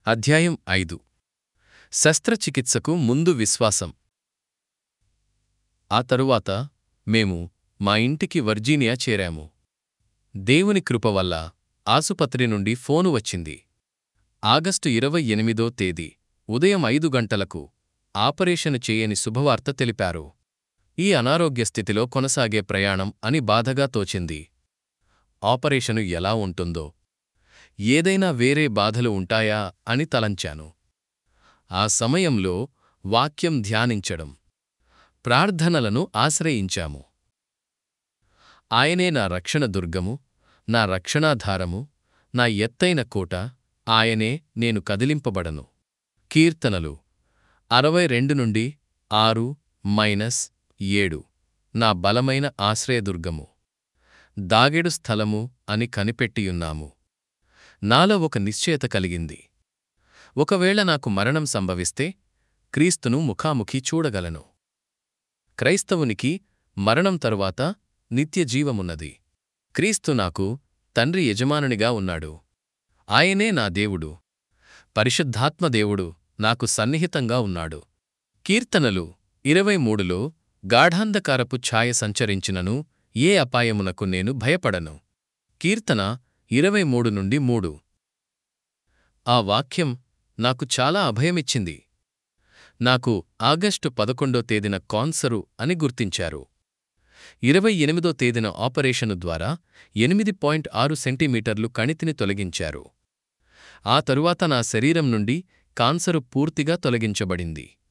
అధ్యాయం 5 శస్త్రచికిత్సకు ముందు విశ్వాసం. ఆ తరువాత మేము మా ఇంటికి వర్జీనియా చేరాము. దేవుని కృప వల్ల ఆసుపత్రి నుండి ఫోను వచ్చింది. ఆగస్టు 28వ తేదీ ఉదయం 5 గంటలకు ఆపరేషను చేయని శుభవార్త తెలిపారు. ఈ అనారోగ్య స్థితిలో కొనసాగే ప్రయాణం అని బాధగా తోచింది. ఆపరేషను ఎలా ఉంటుందో, ఏదైనా వేరే బాధలు ఉంటాయా అని తలంచాను. ఆ సమయంలో వాక్యం ధ్యానించడం, ప్రార్థనలను ఆశ్రయించాము. ఆయనే నా రక్షణ దుర్గము, నా రక్షణాధారము, నా ఎత్తైన కోట, ఆయనే నేను కదిలింపబడను. కీర్తనలు 62-6-7 నా బలమైన ఆశ్రయదుర్గము, దాగెడు స్థలము అని కనిపెట్టియున్నాము. నాలో ఒక నిశ్చయత కలిగింది. ఒకవేళ నాకు మరణం సంభవిస్తే క్రీస్తును ముఖాముఖి చూడగలను. క్రైస్తవునికి మరణం తరువాత నిత్యజీవమున్నది. క్రీస్తు నాకు తండ్రి యజమానునిగా ఉన్నాడు. ఆయనే నా దేవుడు. పరిశుద్ధాత్మదేవుడు నాకు సన్నిహితంగా ఉన్నాడు. కీర్తనలు 23లో గాఢాంధకారపు ఛాయ సంచరించినను ఏ అపాయమునకు నేను భయపడను. కీర్తన 23:3. ఆ వాక్యం నాకు చాలా అభయమిచ్చింది. నాకు ఆగస్టు 11వ తేదీన కాన్సరు అని గుర్తించారు. 28వ తేదీన ఆపరేషను ద్వారా 8.6 సెంటీమీటర్లు కణితిని తొలగించారు. ఆ తరువాత నా శరీరం నుండి కాన్సరు పూర్తిగా తొలగించబడింది.